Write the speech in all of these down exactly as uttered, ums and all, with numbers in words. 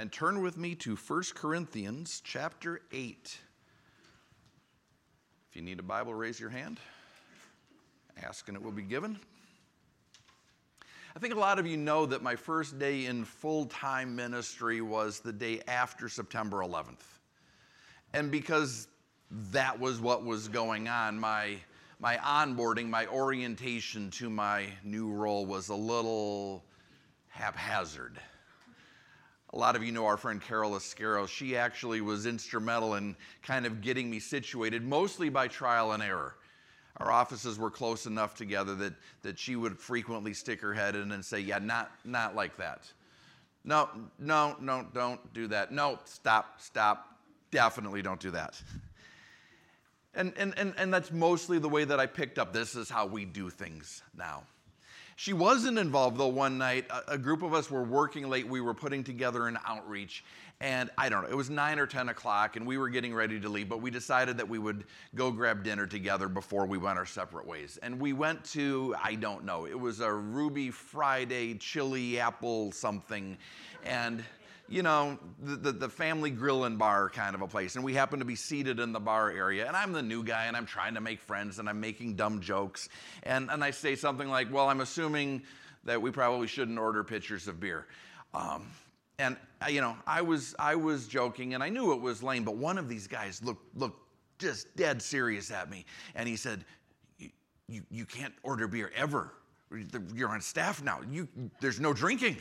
and turn with me to First Corinthians chapter eight. If you need a Bible, raise your hand. Ask and it will be given. I think a lot of you know that my first day in full-time ministry was the day after September eleventh. And because that was what was going on, my, my onboarding, my orientation to my new role was a little haphazard. A lot of you know our friend Carol Escaro. She actually was instrumental in kind of getting me situated, mostly by trial and error. Our offices were close enough together that, that she would frequently stick her head in and say, yeah, not, not like that. No, no, no, don't do that. No, stop, stop. Definitely don't do that. And, and, and, and that's mostly the way that I picked up. This is how we do things now. She wasn't involved, though. One night, a, a group of us were working late. We were putting together an outreach, and I don't know, it was nine or ten o'clock, and we were getting ready to leave, but we decided that we would go grab dinner together before we went our separate ways. And we went to, I don't know, it was a Ruby Friday chili apple something, and you know, the, the, the family grill and bar kind of a place. And we happened to be seated in the bar area. And I'm the new guy, and I'm trying to make friends, and I'm making dumb jokes. And, and I say something like, well, I'm assuming that we probably shouldn't order pitchers of beer. Um, and, you know, I was, I was joking, and I knew it was lame. But one of these guys looked, looked just dead serious at me. And he said, you, you, you can't order beer ever. You're on staff now. You, there's no drinking.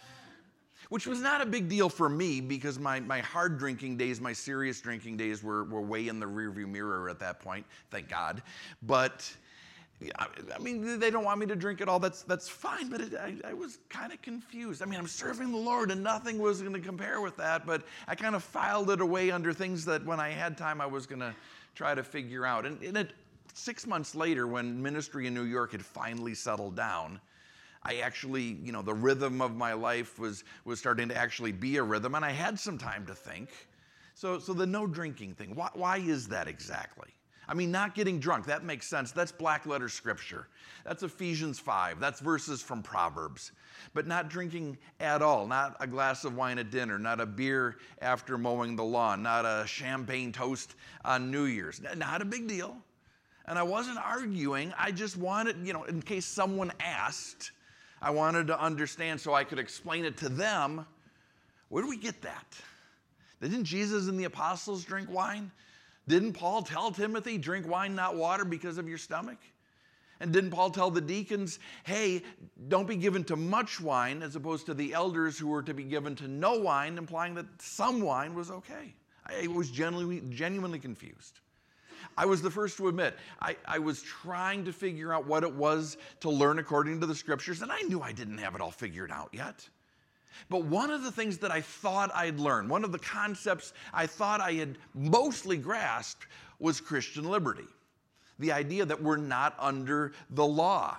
Which was not a big deal for me because my, my hard drinking days, my serious drinking days were, were way in the rearview mirror at that point, thank God. But, I, I mean, they don't want me to drink at all. That's, that's fine, but it, I, I was kind of confused. I mean, I'm serving the Lord and nothing was going to compare with that, but I kind of filed it away under things that when I had time I was going to try to figure out. And, and it, six months later, when ministry in New York had finally settled down, I actually, you know, the rhythm of my life was, was starting to actually be a rhythm, and I had some time to think. So, so the no drinking thing, why, why is that exactly? I mean, not getting drunk, that makes sense. That's black letter scripture. That's Ephesians five. That's verses from Proverbs. But not drinking at all, not a glass of wine at dinner, not a beer after mowing the lawn, not a champagne toast on New Year's. Not a big deal. And I wasn't arguing. I just wanted, you know, in case someone asked, I wanted to understand so I could explain it to them. Where do we get that? Didn't Jesus and the apostles drink wine? Didn't Paul tell Timothy, drink wine, not water, because of your stomach? And didn't Paul tell the deacons, hey, don't be given to much wine, as opposed to the elders who were to be given to no wine, implying that some wine was okay? I was genuinely, genuinely confused. I was the first to admit, I, I was trying to figure out what it was to learn according to the scriptures, and I knew I didn't have it all figured out yet. But one of the things that I thought I'd learned, one of the concepts I thought I had mostly grasped was Christian liberty. The idea that we're not under the law.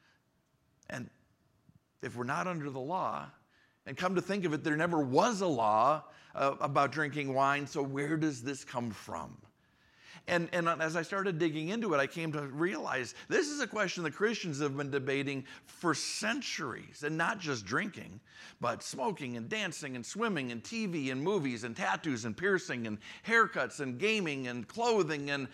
And if we're not under the law, and come to think of it, there never was a law uh, about drinking wine, so where does this come from? And, and as I started digging into it, I came to realize this is a question that Christians have been debating for centuries, and not just drinking, but smoking and dancing and swimming and T V and movies and tattoos and piercing and haircuts and gaming and clothing and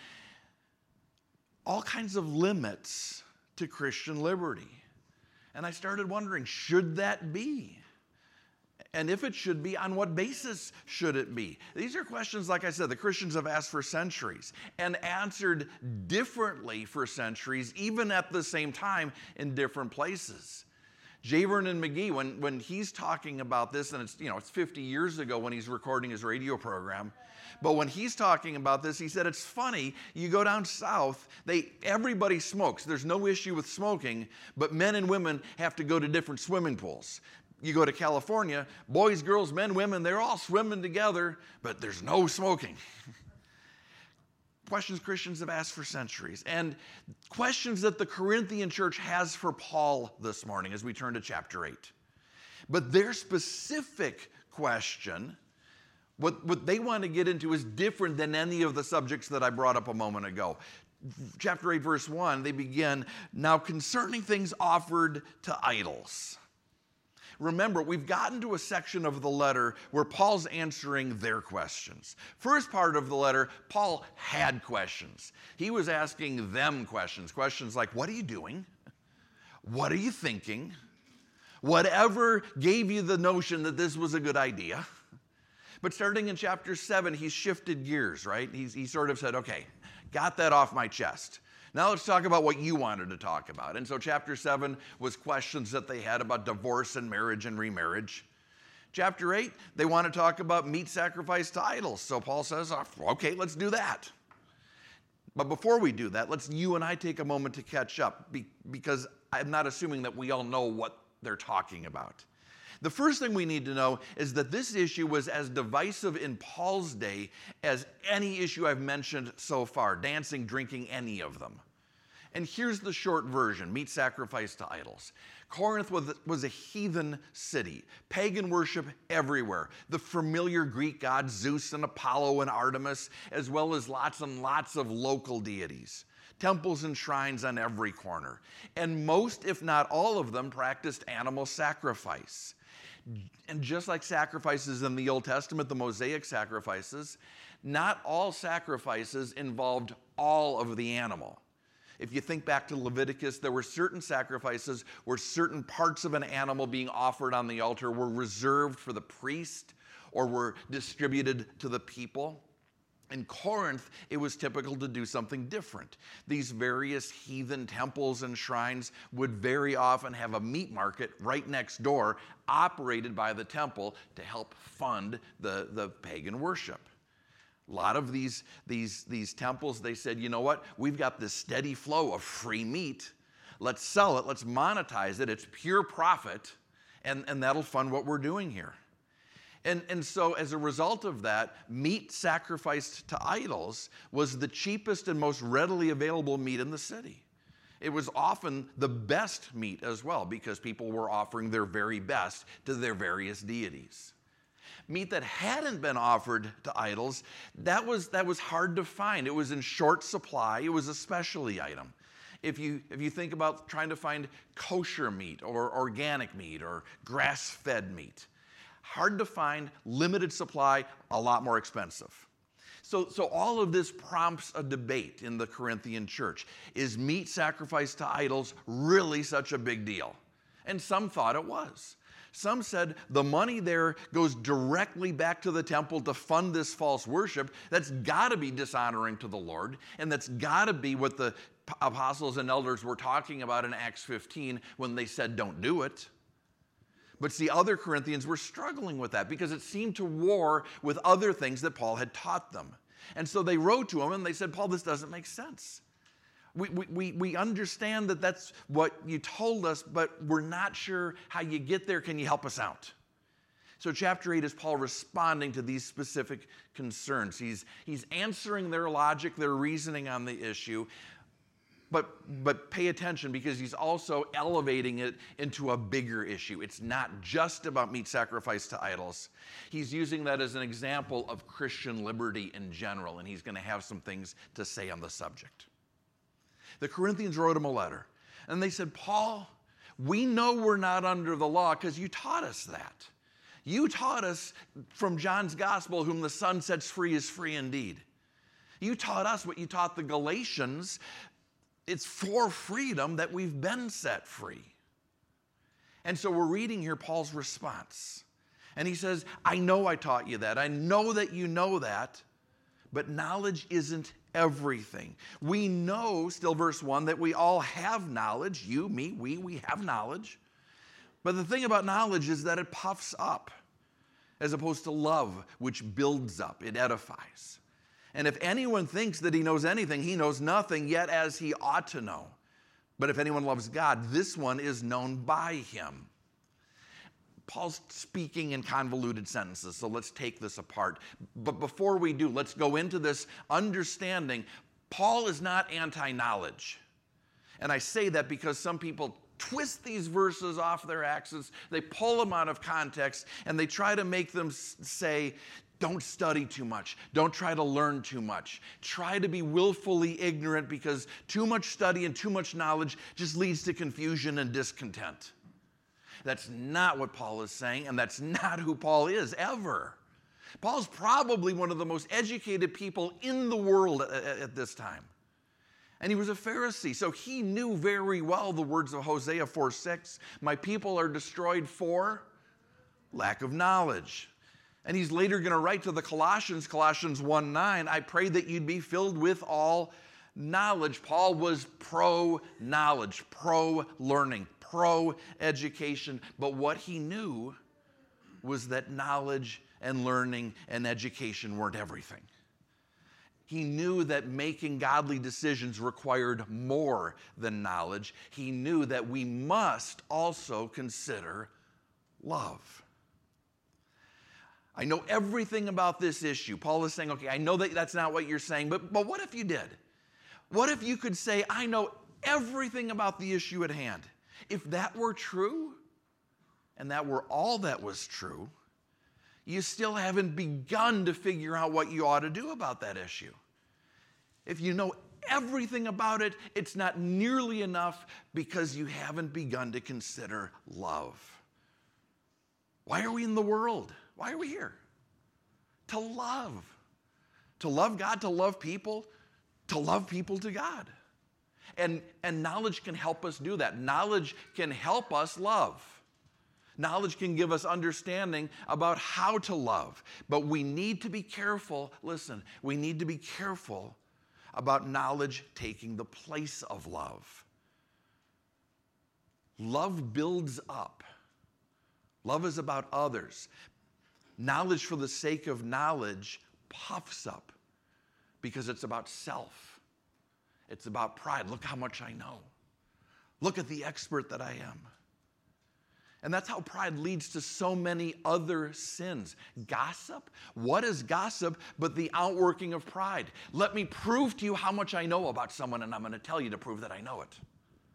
all kinds of limits to Christian liberty. And I started wondering, should that be? And if it should be, on what basis should it be? These are questions, like I said, the Christians have asked for centuries and answered differently for centuries, even at the same time in different places. J. Vernon McGee, when, when he's talking about this, and it's, you know, it's fifty years ago when he's recording his radio program, but when he's talking about this, he said, it's funny, you go down south, they, everybody smokes. There's no issue with smoking, but men and women have to go to different swimming pools. You go to California, boys, girls, men, women, they're all swimming together, but there's no smoking. Questions Christians have asked for centuries, and questions that the Corinthian church has for Paul this morning as we turn to chapter eight. But their specific question, what, what they want to get into, is different than any of the subjects that I brought up a moment ago. Chapter eight, verse one, they begin, now concerning things offered to idols. remember, we've gotten to a section of the letter where Paul's answering their questions. First part of the letter, Paul had questions. He was asking them questions. Questions like, what are you doing? What are you thinking? Whatever gave you the notion that this was a good idea. But starting in chapter seven, he's shifted gears, right? He's, he sort of said, okay, got that off my chest. Now let's talk about what you wanted to talk about. And so chapter seven was questions that they had about divorce and marriage and remarriage. Chapter eight, they want to talk about meat sacrificed to idols. So Paul says, okay, let's do that. But before we do that, let's you and I take a moment to catch up because I'm not assuming that we all know what they're talking about. The first thing we need to know is that this issue was as divisive in Paul's day as any issue I've mentioned so far, dancing, drinking, any of them. And here's the short version, meat sacrifice to idols. Corinth was, was a heathen city, pagan worship everywhere. The familiar Greek gods, Zeus and Apollo and Artemis, as well as lots and lots of local deities. Temples and shrines on every corner. And most, if not all of them, practiced animal sacrifice. And just like sacrifices in the Old Testament, the Mosaic sacrifices, not all sacrifices involved all of the animal. If you think back to Leviticus, there were certain sacrifices where certain parts of an animal being offered on the altar were reserved for the priest or were distributed to the people. In Corinth, it was typical to do something different. These various heathen temples and shrines would very often have a meat market right next door, operated by the temple to help fund the, the pagan worship. A lot of these, these, these temples, they said, you know what? We've got this steady flow of free meat. Let's sell it. Let's monetize it. It's pure profit, and, and that'll fund what we're doing here. And, and so as a result of that, meat sacrificed to idols was the cheapest and most readily available meat in the city. It was often the best meat as well because people were offering their very best to their various deities. Meat that hadn't been offered to idols, that was, that was hard to find. It was in short supply. It was a specialty item. If you, if you think about trying to find kosher meat or organic meat or grass-fed meat, hard to find, limited supply, a lot more expensive. So, so all of this prompts a debate in the Corinthian church. Is meat sacrificed to idols really such a big deal? And some thought it was. Some said the money there goes directly back to the temple to fund this false worship. That's got to be dishonoring to the Lord, and that's got to be what the apostles and elders were talking about in Acts fifteen when they said don't do it. But see, other Corinthians were struggling with that because it seemed to war with other things that Paul had taught them. And so they wrote to him and they said, Paul, this doesn't make sense. We, we, we understand that that's what you told us, but we're not sure how you get there. Can you help us out? So chapter eight is Paul responding to these specific concerns. He's, he's answering their logic, their reasoning on the issue. But, but pay attention because he's also elevating it into a bigger issue. It's not just about meat sacrifice to idols. He's using that as an example of Christian liberty in general, and he's going to have some things to say on the subject. The Corinthians wrote him a letter, and they said, Paul, we know we're not under the law because you taught us that. You taught us from John's gospel, whom the Son sets free is free indeed. You taught us what you taught the Galatians. It's for freedom that we've been set free. And so we're reading here Paul's response. And he says, I know I taught you that. I know that you know that. But knowledge isn't everything. We know, still verse one, that we all have knowledge. You, me, we, we have knowledge. But the thing about knowledge is that it puffs up as opposed to love, which builds up, it edifies. And if anyone thinks that he knows anything, he knows nothing, yet as he ought to know. But if anyone loves God, this one is known by him. Paul's speaking in convoluted sentences, so let's take this apart. But before we do, let's go into this understanding. Paul is not anti-knowledge. And I say that because some people twist these verses off their axis, they pull them out of context, and they try to make them say, don't study too much. Don't try to learn too much. Try to be willfully ignorant because too much study and too much knowledge just leads to confusion and discontent. That's not what Paul is saying, and that's not who Paul is ever. Paul's probably one of the most educated people in the world at, at, at this time. And he was a Pharisee, so he knew very well the words of Hosea four six. My people are destroyed for lack of knowledge. And he's later going to write to the Colossians, Colossians one nine, I pray that you'd be filled with all knowledge. Paul was pro-knowledge, pro-learning, pro-education. But what he knew was that knowledge and learning and education weren't everything. He knew that making godly decisions required more than knowledge. He knew that we must also consider love. I know everything about this issue. Paul is saying, okay, I know that that's not what you're saying, but, but what if you did? What if you could say, I know everything about the issue at hand? If that were true, and that were all that was true, you still haven't begun to figure out what you ought to do about that issue. If you know everything about it, it's not nearly enough because you haven't begun to consider love. Why are we in the world? Why are we here? To love. To love God, to love people, to love people to God. And, and knowledge can help us do that. Knowledge can help us love. Knowledge can give us understanding about how to love. But we need to be careful, listen, we need to be careful about knowledge taking the place of love. Love builds up. Love is about others. Knowledge for the sake of knowledge puffs up because it's about self. It's about pride. Look how much I know. Look at the expert that I am. And that's how pride leads to so many other sins. Gossip? What is gossip but the outworking of pride? Let me prove to you how much I know about someone, and I'm going to tell you to prove that I know it.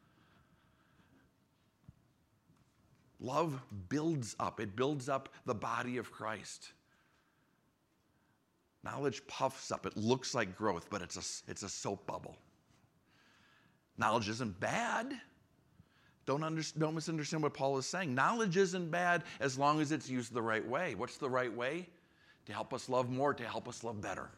Love builds up. It builds up the body of Christ. Knowledge puffs up. It looks like growth, but it's a, it's a soap bubble. Knowledge isn't bad. Don't, under, don't misunderstand what Paul is saying. Knowledge isn't bad as long as it's used the right way. What's the right way? To help us love more, to help us love better.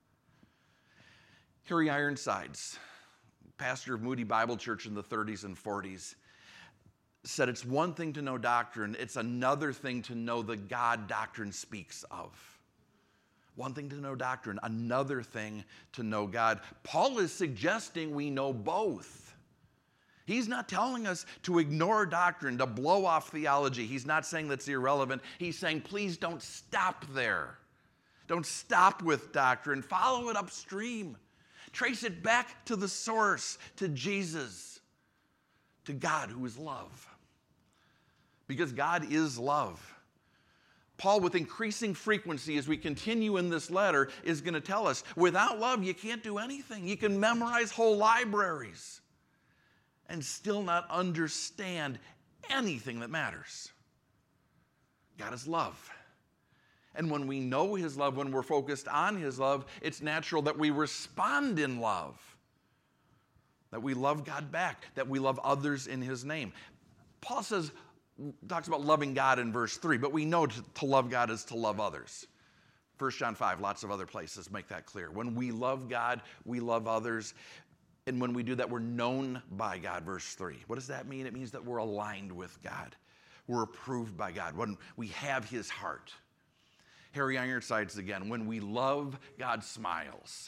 Harry Ironsides, pastor of Moody Bible Church in the thirties and forties, said it's one thing to know doctrine, it's another thing to know the God doctrine speaks of. One thing to know doctrine, another thing to know God. Paul is suggesting we know both. He's not telling us to ignore doctrine, to blow off theology. He's not saying that's irrelevant. He's saying, please don't stop there. Don't stop with doctrine. Follow it upstream. Trace it back to the source, to Jesus, to God who is love. Because God is love. Paul, with increasing frequency as we continue in this letter, is going to tell us, without love, you can't do anything. You can memorize whole libraries and still not understand anything that matters. God is love. And when we know his love, when we're focused on his love, it's natural that we respond in love. That we love God back, that we love others in his name. Paul says, talks about loving God in verse three, but we know to, to love God is to love others. First John five, lots of other places make that clear. When we love God, we love others. And when we do that, we're known by God, verse three. What does that mean? It means that we're aligned with God. We're approved by God. When we have his heart. Harry Ironsides again, when we love, God smiles.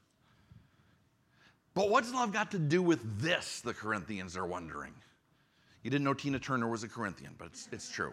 But what's love got to do with this, the Corinthians are wondering. You didn't know Tina Turner was a Corinthian, but it's, it's true.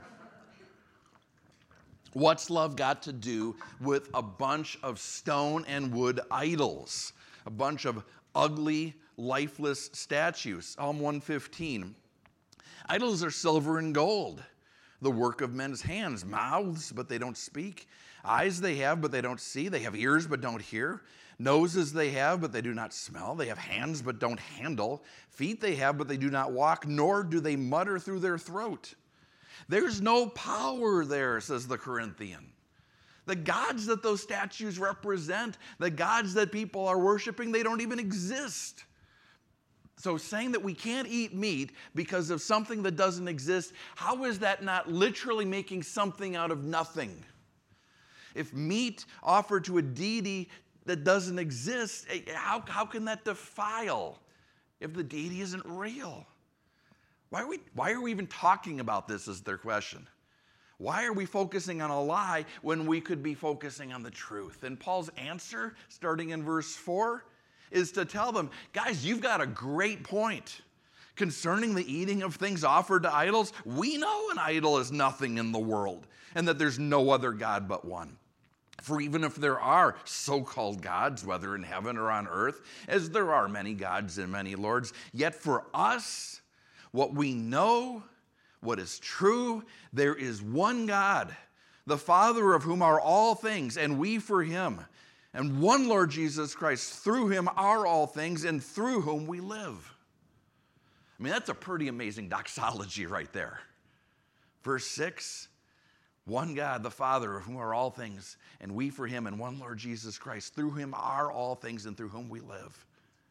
What's love got to do with a bunch of stone and wood idols? A bunch of ugly, lifeless statues. Psalm one fifteen. Idols are silver and gold, the work of men's hands. Mouths, but they don't speak. Eyes they have, but they don't see. They have ears, but don't hear. Noses they have, but they do not smell. They have hands, but don't handle. Feet they have, but they do not walk, nor do they mutter through their throat. There's no power there, says the Corinthian. The gods that those statues represent, the gods that people are worshiping, they don't even exist. So saying that we can't eat meat because of something that doesn't exist, how is that not literally making something out of nothing? If meat offered to a deity that doesn't exist, how, how can that defile if the deity isn't real? Why are we, why are we even talking about this is their question. Why are we focusing on a lie when we could be focusing on the truth? And Paul's answer, starting in verse four, is to tell them, guys, you've got a great point. Concerning the eating of things offered to idols, we know an idol is nothing in the world and that there's no other God but one. For even if there are so-called gods, whether in heaven or on earth, as there are many gods and many lords, yet for us, what we know, what is true, there is one God, the Father of whom are all things, and we for him, and one Lord Jesus Christ, through him are all things, and through whom we live. I mean, that's a pretty amazing doxology right there. Verse six, one God, the Father, of whom are all things, and we for him, and one Lord Jesus Christ, through him are all things, and through whom we live.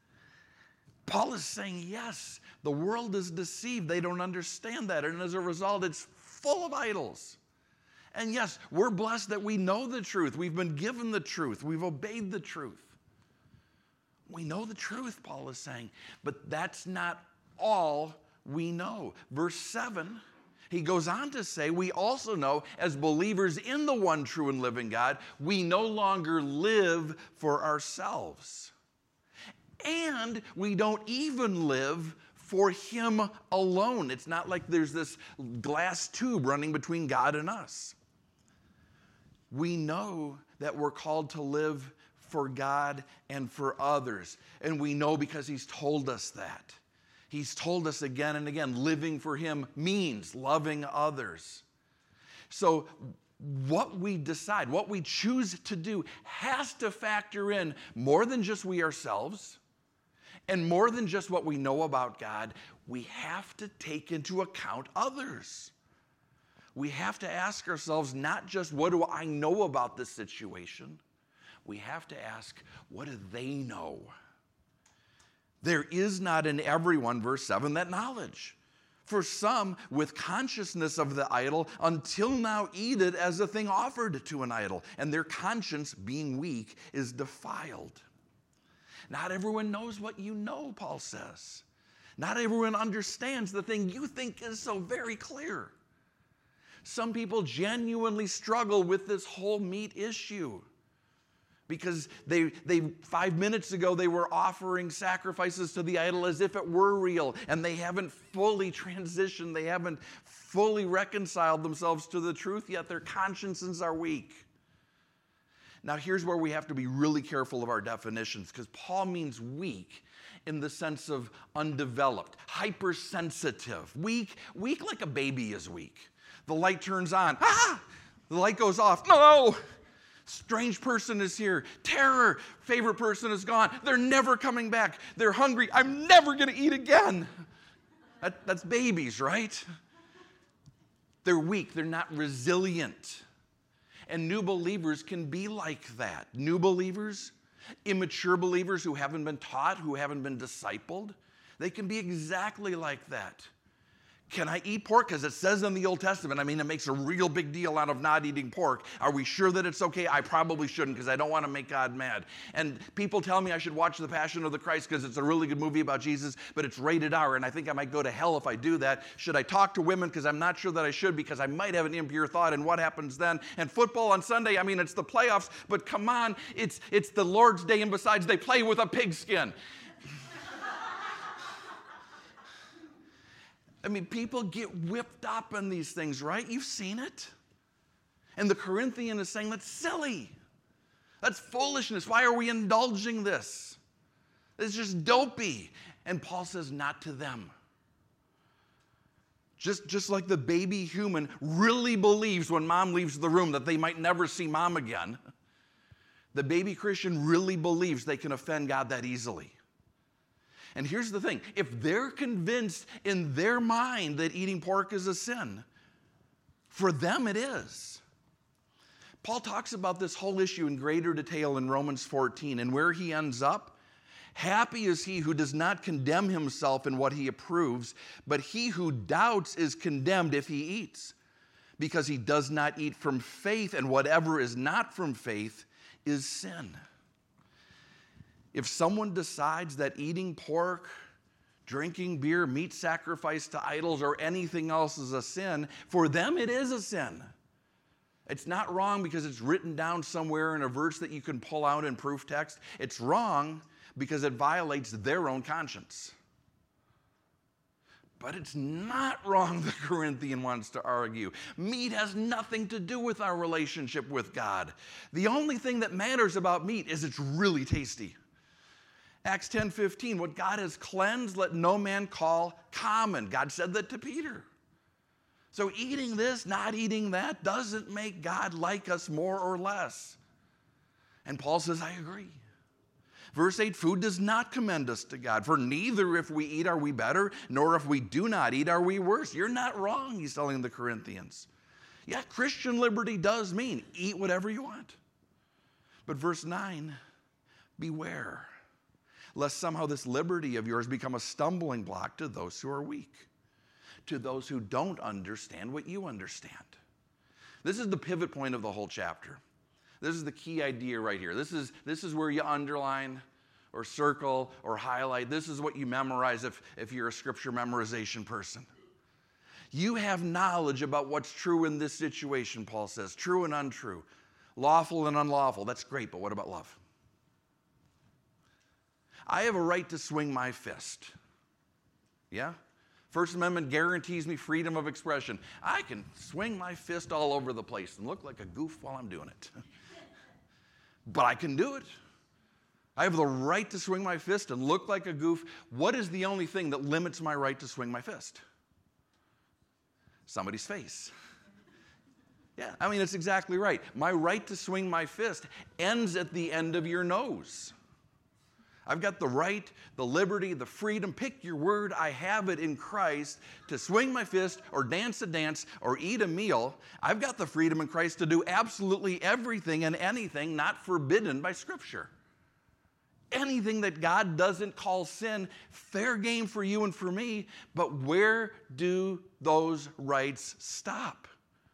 Paul is saying, yes, the world is deceived. They don't understand that, and as a result, it's full of idols. And yes, we're blessed that we know the truth. We've been given the truth. We've obeyed the truth. We know the truth, Paul is saying, but that's not all we know. Verse seven, he goes on to say, we also know as believers in the one true and living God, we no longer live for ourselves. And we don't even live for him alone. It's not like there's this glass tube running between God and us. We know that we're called to live for God and for others. And we know because he's told us that. He's told us again and again, living for him means loving others. So what we decide, what we choose to do has to factor in more than just we ourselves and more than just what we know about God. We have to take into account others. We have to ask ourselves not just what do I know about this situation? We have to ask, what do they know? There is not in everyone, verse seven, that knowledge. For some, with consciousness of the idol, until now eat it as a thing offered to an idol, and their conscience, being weak, is defiled. Not everyone knows what you know, Paul says. Not everyone understands the thing you think is so very clear. Some people genuinely struggle with this whole meat issue. Because they, they five minutes ago, they were offering sacrifices to the idol as if it were real. And they haven't fully transitioned. They haven't fully reconciled themselves to the truth yet. Their consciences are weak. Now, here's where we have to be really careful of our definitions. Because Paul means weak in the sense of undeveloped, hypersensitive. Weak, weak like a baby is weak. The light turns on. Ah! The light goes off. No! Strange person is here. Terror. Favorite person is gone. They're never coming back. They're hungry. I'm never going to eat again. That, that's babies, right? They're weak. They're not resilient. And new believers can be like that. New believers, immature believers who haven't been taught, who haven't been discipled, they can be exactly like that. Can I eat pork? Because it says in the Old Testament, I mean, it makes a real big deal out of not eating pork. Are we sure that it's okay? I probably shouldn't because I don't want to make God mad. And people tell me I should watch The Passion of the Christ because it's a really good movie about Jesus, but it's rated R, and I think I might go to hell if I do that. Should I talk to women? Because I'm not sure that I should because I might have an impure thought, and what happens then? And football on Sunday, I mean, it's the playoffs, but come on, it's, it's the Lord's Day, and besides, they play with a pigskin. I mean, people get whipped up in these things, right? You've seen it. And the Corinthian is saying that's silly. That's foolishness. Why are we indulging this? It's just dopey. And Paul says, not to them. Just, just like the baby human really believes when mom leaves the room that they might never see mom again, the baby Christian really believes they can offend God that easily. And here's the thing, if they're convinced in their mind that eating pork is a sin, for them it is. Paul talks about this whole issue in greater detail in Romans fourteen, and where he ends up Happy is he who does not condemn himself in what he approves, but he who doubts is condemned if he eats, because he does not eat from faith, and whatever is not from faith is sin. If someone decides that eating pork, drinking beer, meat sacrificed to idols, or anything else is a sin, for them it is a sin. It's not wrong because it's written down somewhere in a verse that you can pull out in proof text. It's wrong because it violates their own conscience. But it's not wrong, the Corinthian wants to argue. Meat has nothing to do with our relationship with God. The only thing that matters about meat is it's really tasty. Acts ten fifteen, what God has cleansed, let no man call common. God said that to Peter. So eating this, not eating that, doesn't make God like us more or less. And Paul says, I agree. Verse eight, food does not commend us to God, for neither if we eat are we better, nor if we do not eat are we worse. You're not wrong, he's telling the Corinthians. Yeah, Christian liberty does mean eat whatever you want. But verse nine, beware, lest somehow this liberty of yours become a stumbling block to those who are weak, to those who don't understand what you understand. This is the pivot point of the whole chapter. This is the key idea right here. This is, this is where you underline or circle or highlight. This is what you memorize if, if you're a scripture memorization person. You have knowledge about what's true in this situation, Paul says, true and untrue, lawful and unlawful. That's great, but what about love? I have a right to swing my fist. Yeah? First Amendment guarantees me freedom of expression. I can swing my fist all over the place and look like a goof while I'm doing it. But I can do it. I have the right to swing my fist and look like a goof. What is the only thing that limits my right to swing my fist? Somebody's face. Yeah, I mean, it's exactly right. My right to swing my fist ends at the end of your nose. I've got the right, the liberty, the freedom, pick your word, I have it in Christ to swing my fist or dance a dance or eat a meal. I've got the freedom in Christ to do absolutely everything and anything not forbidden by Scripture. Anything that God doesn't call sin, fair game for you and for me, but where do those rights stop?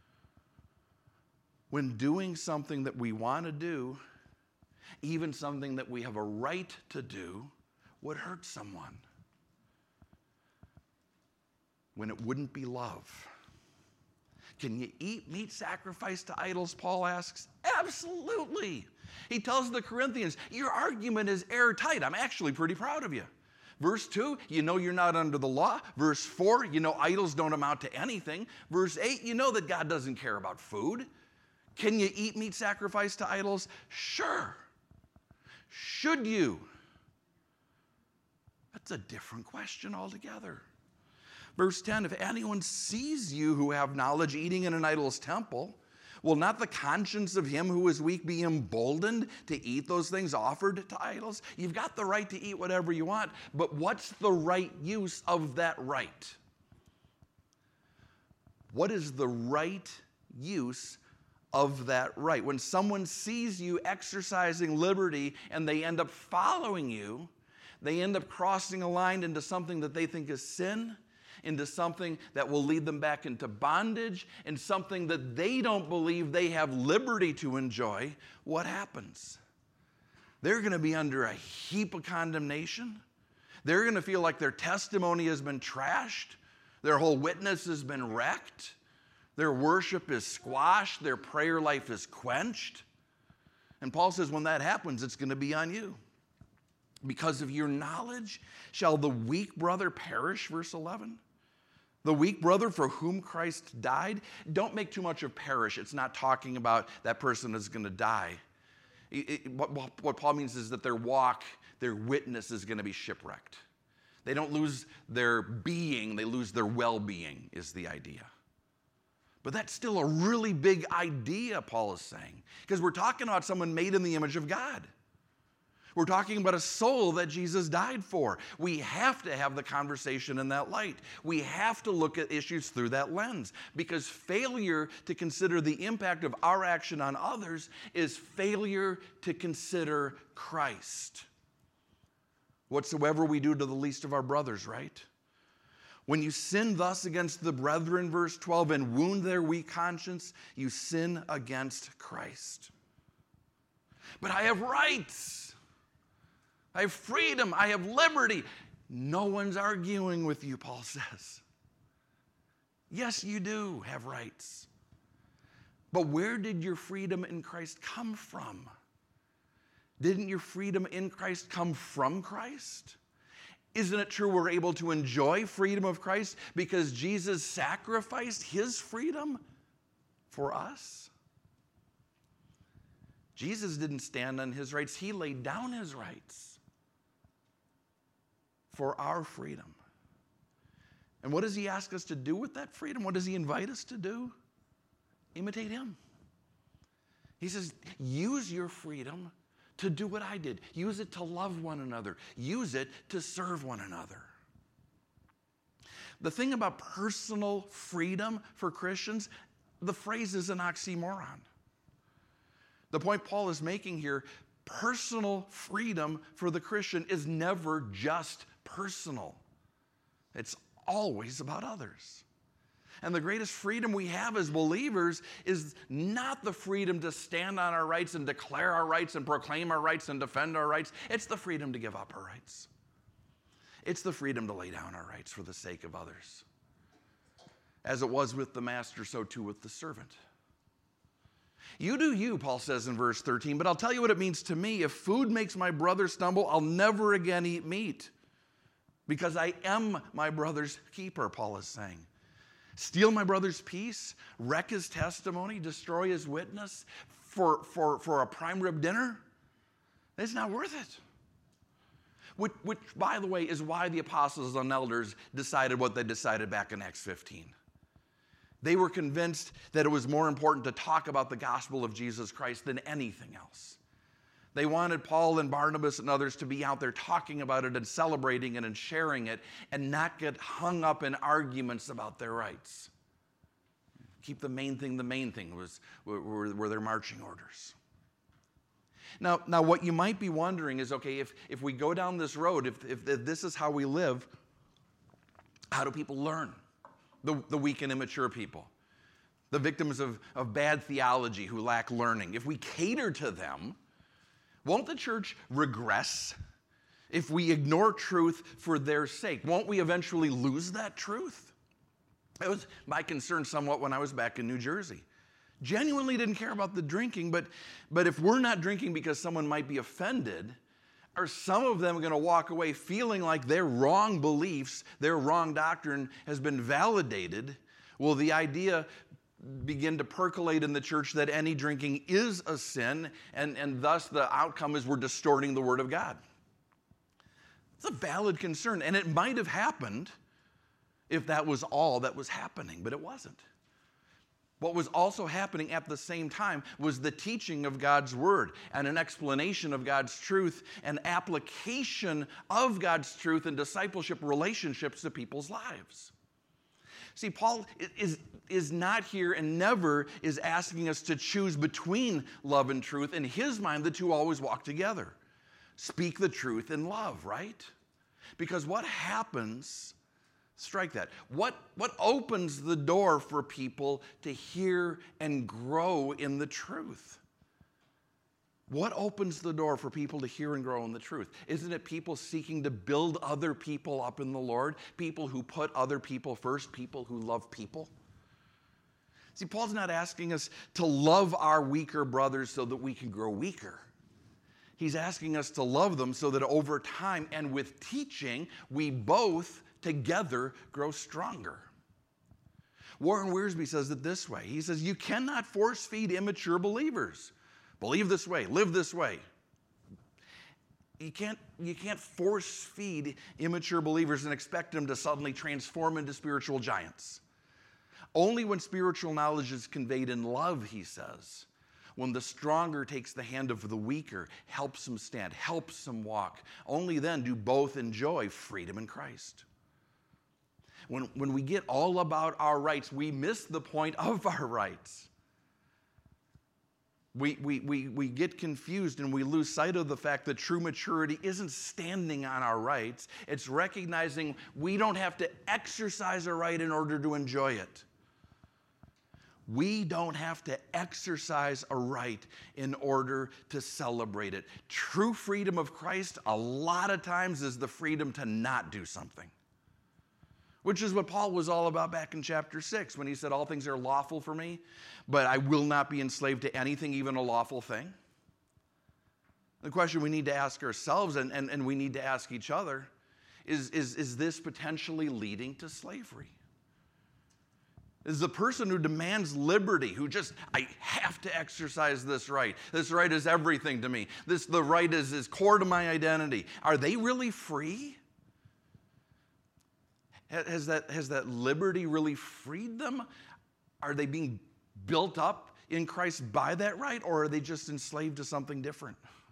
When doing something that we want to do, even something that we have a right to do, would hurt someone. When it wouldn't be love. Can you eat meat sacrificed to idols, Paul asks? Absolutely. He tells the Corinthians, your argument is airtight. I'm actually pretty proud of you. Verse two, you know you're not under the law. Verse four, you know idols don't amount to anything. Verse eight, you know that God doesn't care about food. Can you eat meat sacrificed to idols? Sure. Should you? That's a different question altogether. Verse ten, if anyone sees you who have knowledge eating in an idol's temple, will not the conscience of him who is weak be emboldened to eat those things offered to idols? You've got the right to eat whatever you want, but what's the right use of that right? What is the right use of that right? When someone sees you exercising liberty and they end up following you, they end up crossing a line into something that they think is sin, into something that will lead them back into bondage, and something that they don't believe they have liberty to enjoy, what happens? They're going to be under a heap of condemnation. They're going to feel like their testimony has been trashed. Their whole witness has been wrecked. Their worship is squashed. Their prayer life is quenched. And Paul says when that happens, it's going to be on you. Because of your knowledge, shall the weak brother perish, verse eleven? The weak brother for whom Christ died. Don't make too much of perish. It's not talking about that person is going to die. It, it, what, what Paul means is that their walk, their witness is going to be shipwrecked. They don't lose their being, they lose their well-being is the idea. But that's still a really big idea, Paul is saying, because we're talking about someone made in the image of God. We're talking about a soul that Jesus died for. We have to have the conversation in that light. We have to look at issues through that lens, because failure to consider the impact of our action on others is failure to consider Christ. Whatsoever we do to the least of our brothers, right? When you sin thus against the brethren, verse twelve, and wound their weak conscience, you sin against Christ. But I have rights. I have freedom. I have liberty. No one's arguing with you, Paul says. Yes, you do have rights. But where did your freedom in Christ come from? Didn't your freedom in Christ come from Christ? Isn't it true we're able to enjoy freedom of Christ because Jesus sacrificed his freedom for us? Jesus didn't stand on his rights. He laid down his rights for our freedom. And what does he ask us to do with that freedom? What does he invite us to do? Imitate him. He says, use your freedom to do what I did. Use it to love one another. Use it to serve one another. The thing about personal freedom for Christians, the phrase is an oxymoron. The point Paul is making here, personal freedom for the Christian is never just personal. It's always about others. And the greatest freedom we have as believers is not the freedom to stand on our rights and declare our rights and proclaim our rights and defend our rights. It's the freedom to give up our rights. It's the freedom to lay down our rights for the sake of others. As it was with the master, so too with the servant. You do you, Paul says in verse thirteen, but I'll tell you what it means to me. If food makes my brother stumble, I'll never again eat meat because I am my brother's keeper, Paul is saying. Steal my brother's peace, wreck his testimony, destroy his witness for, for, for a prime rib dinner? It's not worth it. Which, which, by the way, is why the apostles and elders decided what they decided back in Acts fifteen. They were convinced that it was more important to talk about the gospel of Jesus Christ than anything else. They wanted Paul and Barnabas and others to be out there talking about it and celebrating it and sharing it and not get hung up in arguments about their rights. Keep the main thing the main thing was, were, were their marching orders. Now, now, what you might be wondering is, okay, if, if we go down this road, if, if, if this is how we live, how do people learn? The, the weak and immature people, the victims of, of bad theology who lack learning. If we cater to them, won't the church regress if we ignore truth for their sake? Won't we eventually lose that truth? That was my concern somewhat when I was back in New Jersey. Genuinely didn't care about the drinking, but, but if we're not drinking because someone might be offended, are some of them going to walk away feeling like their wrong beliefs, their wrong doctrine has been validated? Will the idea begin to percolate in the church that any drinking is a sin, and, and thus the outcome is we're distorting the Word of God? It's a valid concern, and it might have happened if that was all that was happening, but it wasn't. What was also happening at the same time was the teaching of God's Word and an explanation of God's truth and application of God's truth and discipleship relationships to people's lives. See, Paul is, is not here and never is asking us to choose between love and truth. In his mind, the two always walk together. Speak the truth in love, right? Because what happens... Strike that. What, what opens the door for people to hear and grow in the truth? What opens the door for people to hear and grow in the truth? Isn't it people seeking to build other people up in the Lord? People who put other people first, people who love people? See, Paul's not asking us to love our weaker brothers so that we can grow weaker. He's asking us to love them so that over time and with teaching, we both together grow stronger. Warren Wiersbe says it this way. He says, you cannot force feed immature believers. Believe this way, live this way. You can't, you can't force feed immature believers and expect them to suddenly transform into spiritual giants. Only when spiritual knowledge is conveyed in love, he says, when the stronger takes the hand of the weaker, helps him stand, helps him walk, only then do both enjoy freedom in Christ. When, when we get all about our rights, we miss the point of our rights. We, we, we, we get confused and we lose sight of the fact that true maturity isn't standing on our rights. It's recognizing we don't have to exercise a right in order to enjoy it. We don't have to exercise a right in order to celebrate it. True freedom of Christ, a lot of times, is the freedom to not do something, which is what Paul was all about back in chapter six when he said, all things are lawful for me, but I will not be enslaved to anything, even a lawful thing. The question we need to ask ourselves, and, and, and we need to ask each other, is, is, is this potentially leading to slavery? Is the person who demands liberty, who just, I have to exercise this right. This right is everything to me. This, the right is, is core to my identity. Are they really free? Has that, has that liberty really freed them? Are they being built up in Christ by that right, or are they just enslaved to something different?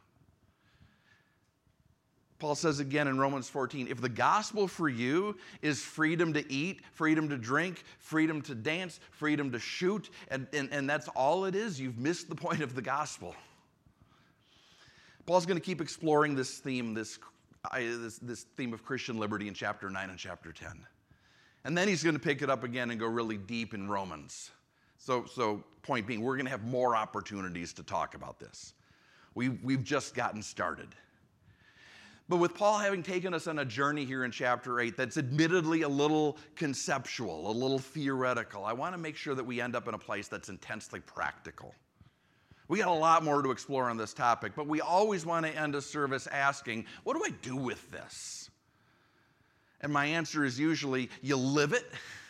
Paul says again in Romans fourteen, if the gospel for you is freedom to eat, freedom to drink, freedom to dance, freedom to shoot, and, and, and that's all it is, you've missed the point of the gospel. Paul's going to keep exploring this theme, this, uh, this, this theme of Christian liberty in chapter nine and chapter ten. And then he's going to pick it up again and go really deep in Romans. So, so point being, we're going to have more opportunities to talk about this. We, we've just gotten started. But with Paul having taken us on a journey here in chapter eight that's admittedly a little conceptual, a little theoretical, I want to make sure that we end up in a place that's intensely practical. We got a lot more to explore on this topic, but we always want to end a service asking, what do I do with this? And my answer is usually, you live it.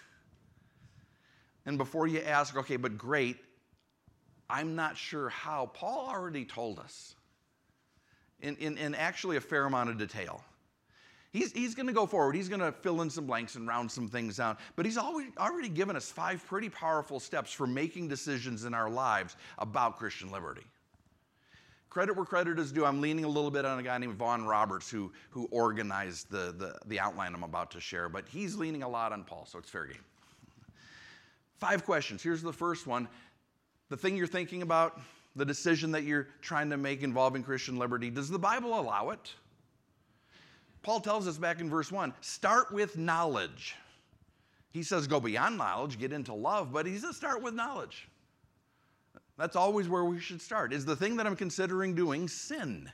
And before you ask, okay, but great, I'm not sure how, Paul already told us. In, in, in actually a fair amount of detail. He's, he's going to go forward. He's going to fill in some blanks and round some things out. But he's already, already given us five pretty powerful steps for making decisions in our lives about Christian liberty. Credit where credit is due. I'm leaning a little bit on a guy named Vaughn Roberts who, who organized the, the, the outline I'm about to share. But he's leaning a lot on Paul, so it's fair game. Five questions. Here's the first one. The thing you're thinking about, the decision that you're trying to make involving Christian liberty, does the Bible allow it? Paul tells us back in verse one, start with knowledge. He says go beyond knowledge, get into love, but he says start with knowledge. That's always where we should start. Is the thing that I'm considering doing sin?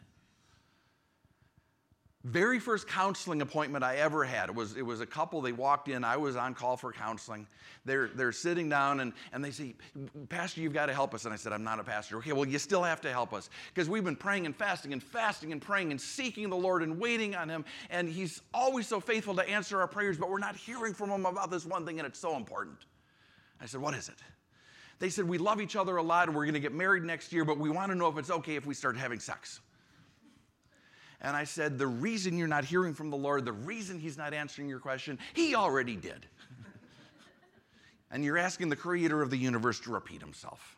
Very first counseling appointment I ever had, it was, it was a couple, they walked in, I was on call for counseling. They're, they're sitting down and, and they say, Pastor, you've got to help us. And I said, I'm not a pastor. Okay, well, you still have to help us because we've been praying and fasting and fasting and praying and seeking the Lord and waiting on him. And he's always so faithful to answer our prayers, but we're not hearing from him about this one thing and it's so important. I said, what is it? They said, we love each other a lot and we're going to get married next year, but we want to know if it's okay if we start having sex. And I said, the reason you're not hearing from the Lord, the reason he's not answering your question, he already did. And you're asking the creator of the universe to repeat himself.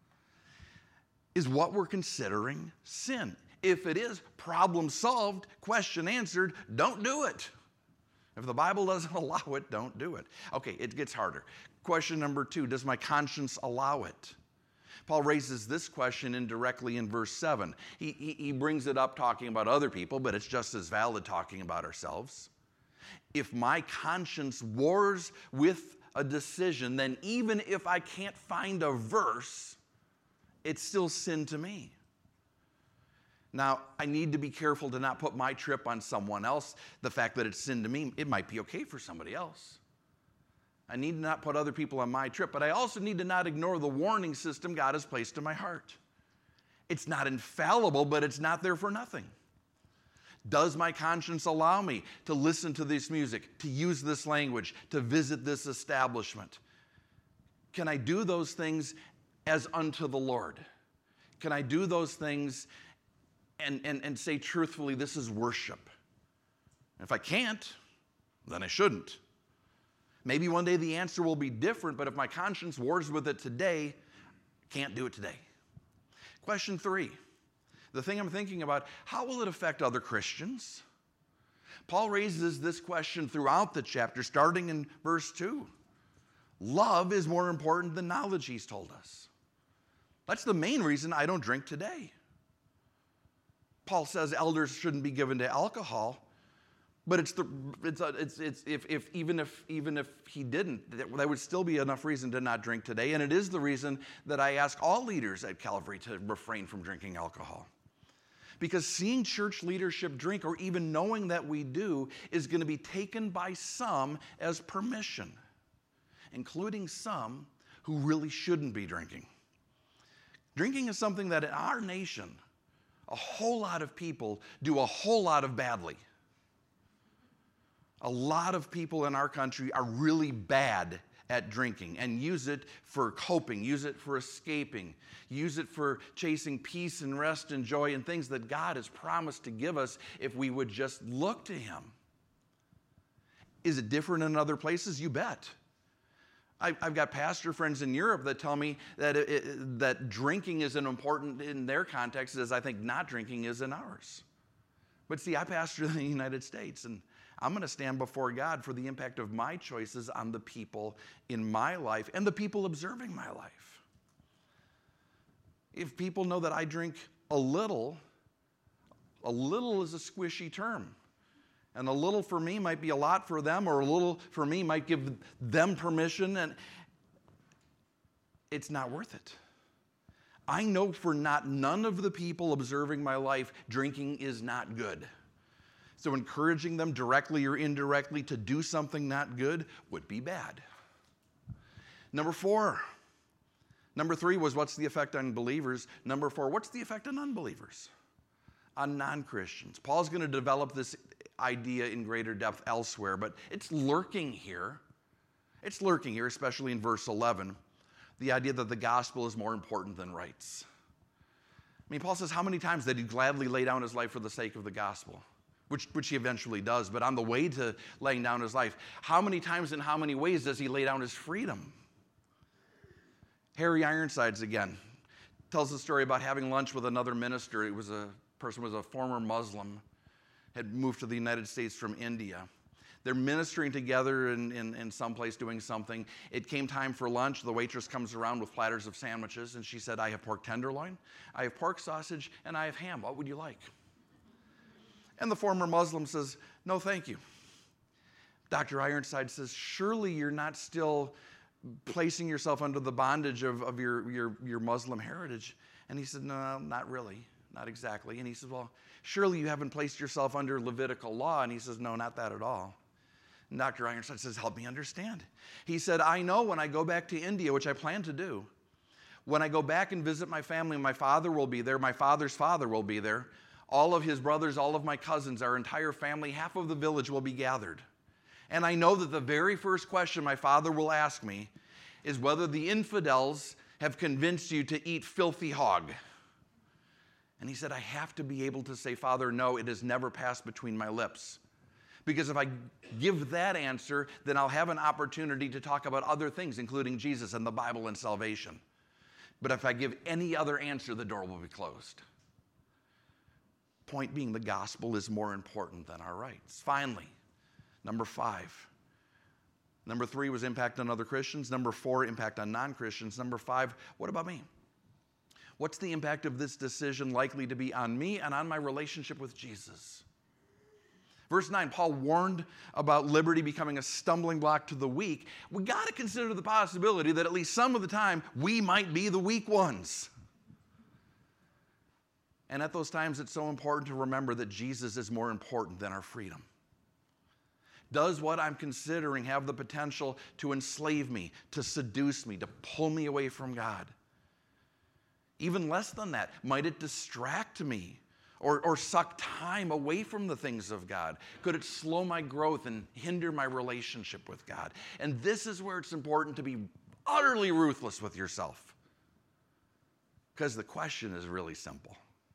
Is what we're considering sin? If it is, problem solved, question answered, don't do it. If the Bible doesn't allow it, don't do it. Okay, it gets harder. Question number two, does my conscience allow it? Paul raises this question indirectly in verse seven. He, he, he brings it up talking about other people, but it's just as valid talking about ourselves. If my conscience wars with a decision, then even if I can't find a verse, it's still sin to me. Now, I need to be careful to not put my trip on someone else. The fact that it's sin to me, it might be okay for somebody else. I need to not put other people on my trip, but I also need to not ignore the warning system God has placed in my heart. It's not infallible, but it's not there for nothing. Does my conscience allow me to listen to this music, to use this language, to visit this establishment? Can I do those things as unto the Lord? Can I do those things and, and, and say truthfully, this is worship? If I can't, then I shouldn't. Maybe one day the answer will be different, but if my conscience wars with it today, can't do it today. Question three, the thing I'm thinking about, how will it affect other Christians? Paul raises this question throughout the chapter, starting in verse two. Love is more important than knowledge, he's told us. That's the main reason I don't drink today. Paul says elders shouldn't be given to alcohol, but it's the it's it's it's if if even if even if he didn't, that would still be enough reason to not drink today, and it is the reason that I ask all leaders at Calvary to refrain from drinking alcohol. Because seeing church leadership drink, or even knowing that we do, is going to be taken by some as permission, including some who really shouldn't be drinking. Drinking is something that in our nation, a whole lot of people do a whole lot of badly. A lot of people in our country are really bad at drinking and use it for coping, use it for escaping, use it for chasing peace and rest and joy and things that God has promised to give us if we would just look to Him. Is it different in other places? You bet. I've got pastor friends in Europe that tell me that it, that drinking is an important in their context as I think not drinking is in ours. But see, I pastor in the United States, and I'm going to stand before God for the impact of my choices on the people in my life and the people observing my life. If people know that I drink a little, a little is a squishy term. And a little for me might be a lot for them, or a little for me might give them permission, and it's not worth it. I know for not none of the people observing my life, drinking is not good. So encouraging them directly or indirectly to do something not good would be bad. Number four. Number three was what's the effect on believers? Number four, what's the effect on unbelievers? On non-Christians. Paul's going to develop this idea in greater depth elsewhere, but it's lurking here. It's lurking here, especially in verse eleven, the idea that the gospel is more important than rights. I mean, Paul says how many times that he'd gladly lay down his life for the sake of the gospel, which, which he eventually does, but on the way to laying down his life, how many times and how many ways does he lay down his freedom? Harry Ironsides again tells the story about having lunch with another minister. It was a person was a former Muslim, had moved to the United States from India. They're ministering together in, in, in some place doing something. It came time for lunch. The waitress comes around with platters of sandwiches, and she said, I have pork tenderloin, I have pork sausage, and I have ham. What would you like? And the former Muslim says, no, thank you. Doctor Ironside says, surely you're not still placing yourself under the bondage of, of your, your, your Muslim heritage. And he said, no, not really. Not exactly. And he says, well, surely you haven't placed yourself under Levitical law. And he says, no, not that at all. And Doctor Ironside says, help me understand. He said, I know when I go back to India, which I plan to do, when I go back and visit my family, my father will be there, my father's father will be there, all of his brothers, all of my cousins, our entire family, half of the village will be gathered. And I know that the very first question my father will ask me is whether the infidels have convinced you to eat filthy hog. And he said, I have to be able to say, Father, no, it has never passed between my lips. Because if I give that answer, then I'll have an opportunity to talk about other things, including Jesus and the Bible and salvation. But if I give any other answer, the door will be closed. Point being, the gospel is more important than our rights. Finally, number five. Number three was impact on other Christians. Number four, impact on non-Christians. Number five, what about me? What's the impact of this decision likely to be on me and on my relationship with Jesus? Verse nine, Paul warned about liberty becoming a stumbling block to the weak. We got to consider the possibility that at least some of the time we might be the weak ones. And at those times, it's so important to remember that Jesus is more important than our freedom. Does what I'm considering have the potential to enslave me, to seduce me, to pull me away from God? Even less than that, might it distract me or, or suck time away from the things of God? Could it slow my growth and hinder my relationship with God? And this is where it's important to be utterly ruthless with yourself, because the question is really simple.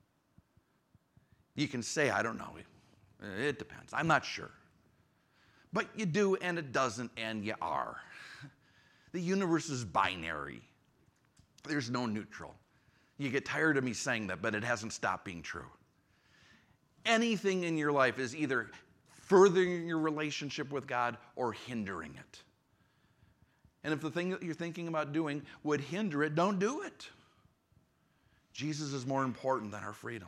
You can say, I don't know. It depends. I'm not sure. But you do, and it doesn't, and you are. The universe is binary. There's no neutral. You get tired of me saying that, but it hasn't stopped being true. Anything in your life is either furthering your relationship with God or hindering it. And if the thing that you're thinking about doing would hinder it, don't do it. Jesus is more important than our freedom.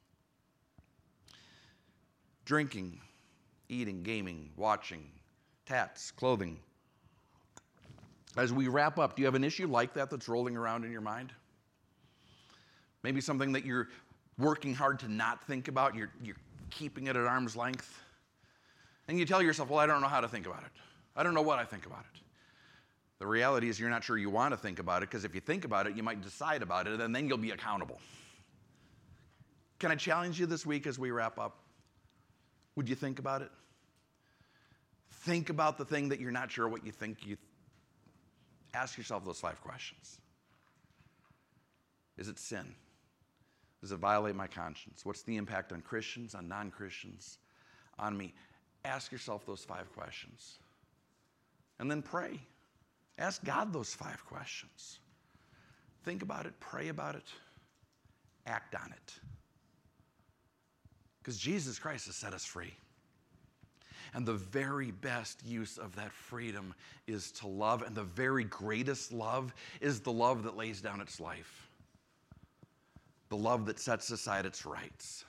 Drinking, eating, gaming, watching, tats, clothing. As we wrap up, do you have an issue like that that's rolling around in your mind? Maybe something that you're working hard to not think about, you're, you're keeping it at arm's length. And you tell yourself, well, I don't know how to think about it. I don't know what I think about it. The reality is you're not sure you want to think about it, because if you think about it, you might decide about it, and then you'll be accountable. Can I challenge you this week as we wrap up? Would you think about it? Think about the thing that you're not sure what you think. You ask yourself those five questions. Is it sin? Does it violate my conscience? What's the impact on Christians, on non-Christians, on me? Ask yourself those five questions. And then pray. Ask God those five questions. Think about it, pray about it, act on it. Because Jesus Christ has set us free. And the very best use of that freedom is to love, and the very greatest love is the love that lays down its life. The love that sets aside its rights.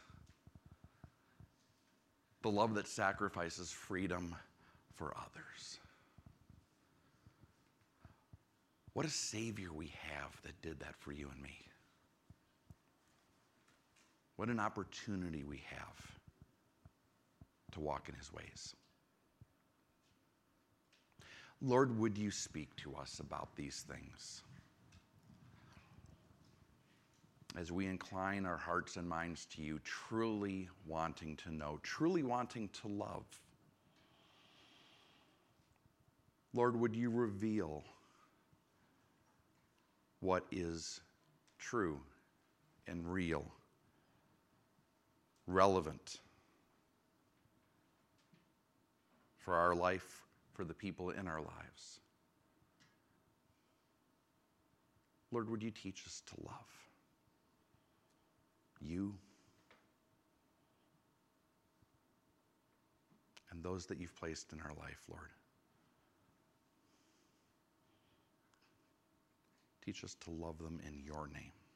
The love that sacrifices freedom for others. What a Savior we have that did that for you and me. What an opportunity we have to walk in His ways. Lord, would you speak to us about these things? As we incline our hearts and minds to you, truly wanting to know, truly wanting to love. Lord, would you reveal what is true and real, relevant for our life, for the people in our lives. Lord, would you teach us to love you and those that you've placed in our life, Lord. Teach us to love them in your name.